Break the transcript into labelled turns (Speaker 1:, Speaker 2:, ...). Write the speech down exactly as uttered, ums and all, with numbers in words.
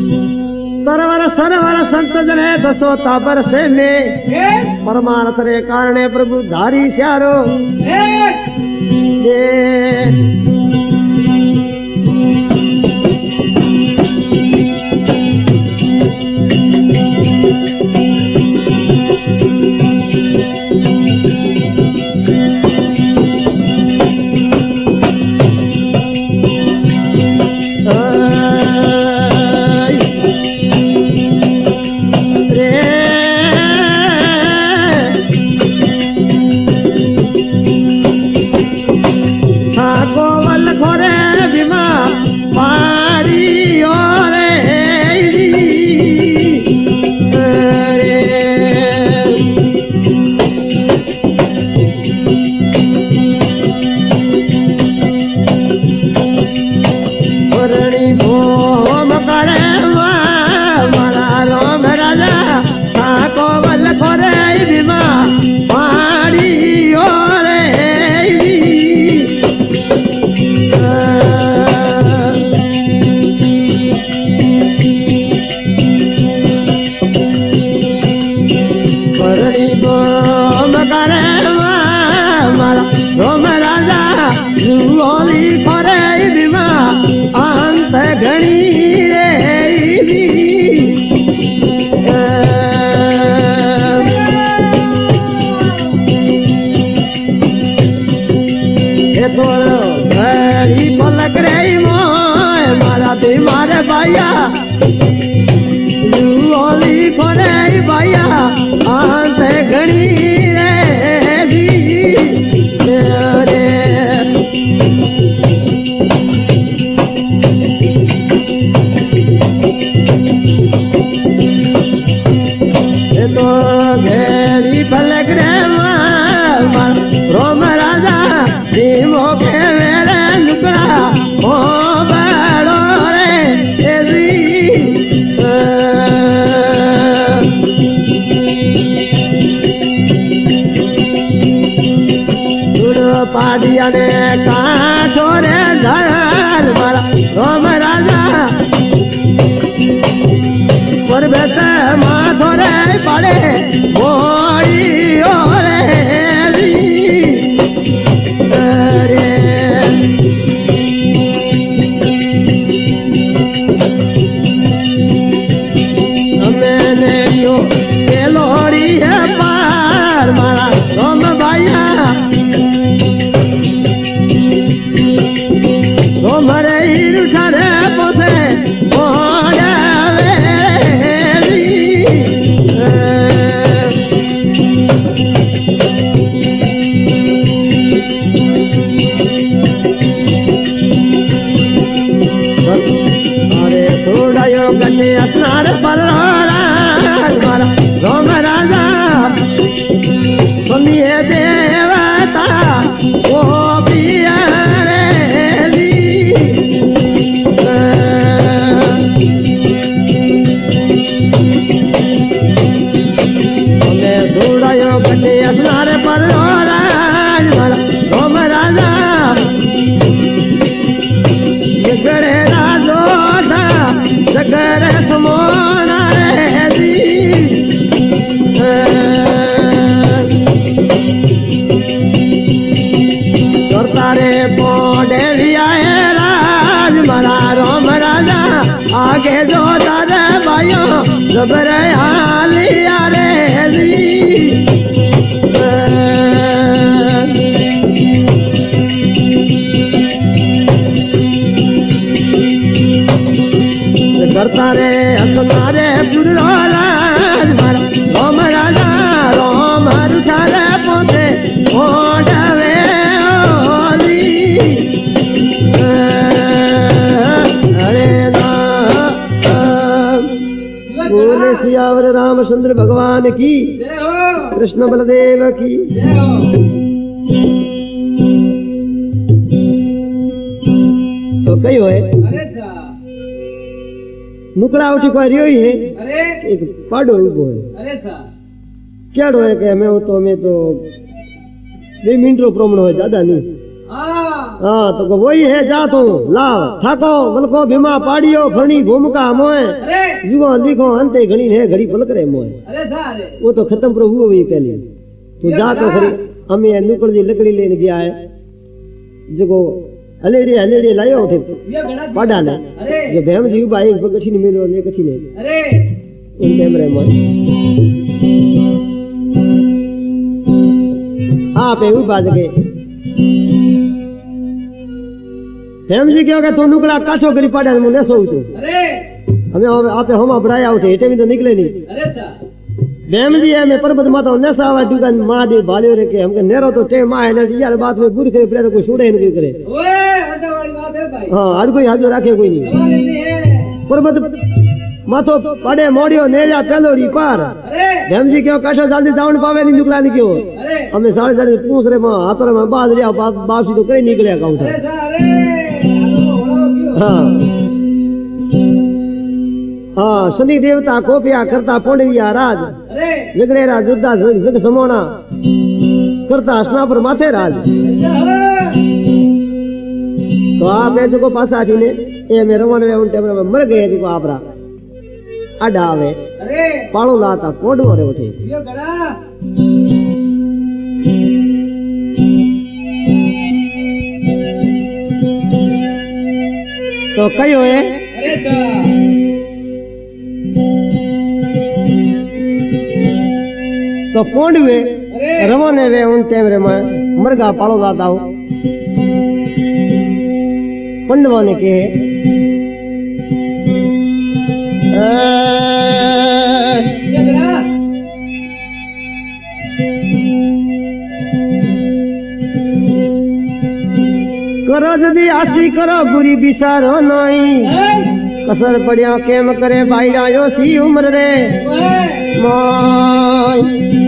Speaker 1: तरवर server संत जने दसो तापर से में परमार्थ रे कारणे प्रभु धारी स्यारो ये
Speaker 2: रामचंद्र भगवान की, कृष्ण बलदेव की। तो कई होए नुकड़ा उठी कोई रियो ही है, एक पाड़ो उबो है क्या है कि मैं तो मैं तो बे मिनट रो प्रमाण हो ज्यादा नहीं।
Speaker 1: हाँ तो वही है जा तू लाव थाको मलको भीमा पाड़ियो फरनी भूमिका मोए जुगो लिखो अंते घड़ी है घड़ी पलक रे मोए वो तो खत्म प्रभु हुई पहले तू जा तो खरी हमें नुकड़ जी लकड़ी लेने गया है जो हलेरी हलेरी लायो थे पाड़ा ने जो बेम जी भाई कठी नहीं मिलो ने कठी नहीं अरे उन कैमरे में आप है बाज के बेम जी क्यों के तू नुकड़ा काठो करी पाड़ा ने मुने सो तू अरे हमें आप हम बढ़ाया उठे हेटे में तो निकले नहीं अरे बेम जी है मैं पर्वत माता ने सावा दुकान महादेव भालियो रे के हमके नेरो तो टे मां है यार बात में बुर करे तो कोई छोड़े नहीं करे ओए हटा वाली बात है भाई हां हर कोई हाजो रखे कोई नहीं पर्वत माथो पड़े मोड़ियो नेजा पेलोड़ी पार अरे बेम जी क्यों काठो जल्दी जावन पावे नहीं निकला नहीं क्यों अरे हमें सारे सारे पूछ रे मां हाथ में बांध लिया बापसी तो करे निकले काउंट अरे हां हाँ शनि देवता कोपिया करता पोंडविया राज विगड़ेरा जुद्धा जग समोना करता स्ना पर माथे राज तो आप है जो पासा थी ने ए में रवन में उन टेबल में मर गए जो आप रा अड्डा आवे पालो लाता पोंडो रे उठे तो कयो है तो पोंड वे रवाने वे उन टेमरे में मरगा पालो दाता हो पंडवाने के करो जदी आसी करो बुरी बिसारो नहीं कसर पड़िया केम करे भाई आयो सी उम्र रे माय